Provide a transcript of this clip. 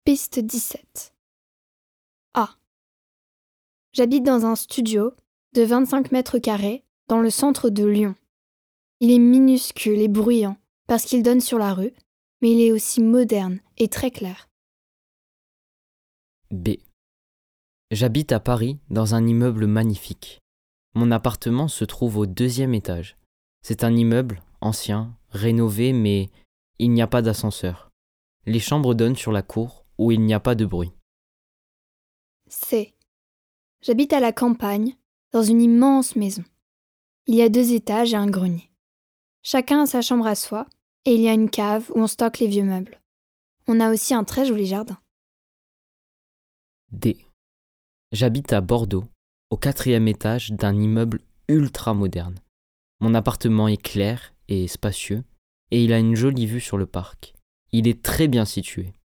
Piste 17. A. J'habite dans un studio de 25 mètres carrés dans le centre de Lyon. Il est minuscule et bruyant parce qu'il donne sur la rue, mais il est aussi moderne et très clair. B. J'habite à Paris dans un immeuble magnifique. Mon appartement se trouve au 2e étage. C'est un immeuble ancien, rénové, mais il n'y a pas d'ascenseur. Les chambres donnent sur la cour où il n'y a pas de bruit. C. J'habite à la campagne, dans une immense maison. Il y a 2 étages et un grenier. Chacun a sa chambre à soi, et il y a une cave où on stocke les vieux meubles. On a aussi un très joli jardin. D. J'habite à Bordeaux, au 4e étage d'un immeuble ultra moderne. Mon appartement est clair et spacieux, et il a une jolie vue sur le parc. Il est très bien situé.